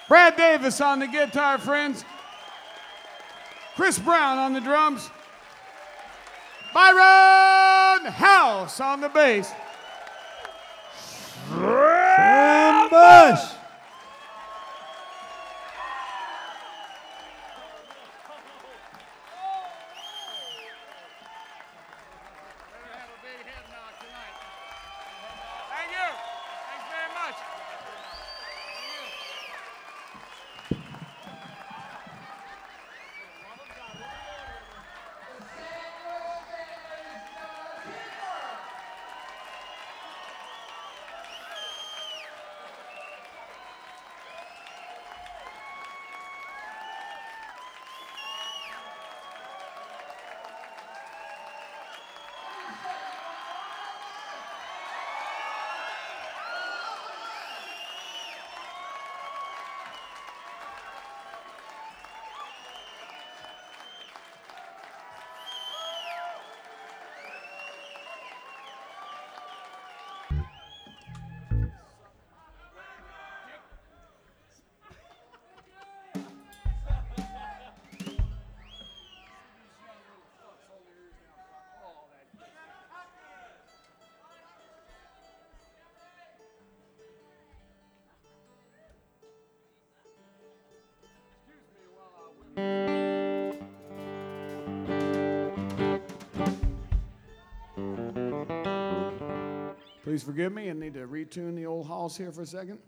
Brad Davis on the guitar, friends. Chris Brown on the drums. Byron House on the bass. Ambush! Thank you. Thanks very much. Please forgive me. I need to retune the old house here for a second.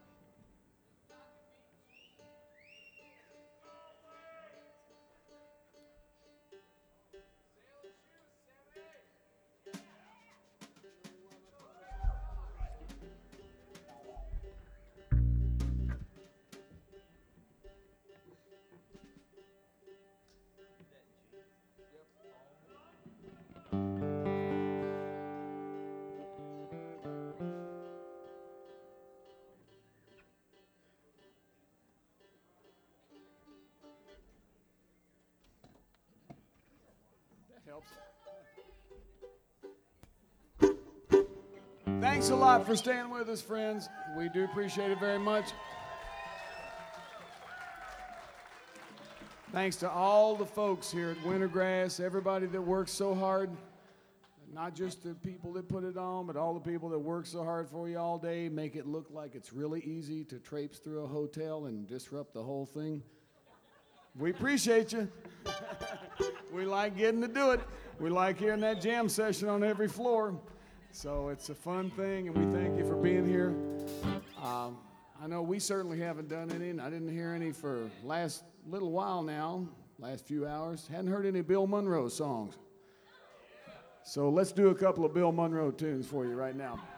Helps. Thanks a lot for staying with us, friends. We do appreciate it very much. Thanks to all the folks here at Wintergrass, everybody that works so hard, not just the people that put it on, but all the people that work so hard for you all day, make it look like it's really easy to traipse through a hotel and disrupt the whole thing. We appreciate you. We like getting to do it. We like hearing that jam session on every floor. So it's a fun thing, and we thank you for being here. I know we certainly haven't done any, and I didn't hear any for last little while now, last few hours. Hadn't heard any Bill Monroe songs. So let's do a couple of Bill Monroe tunes for you right now.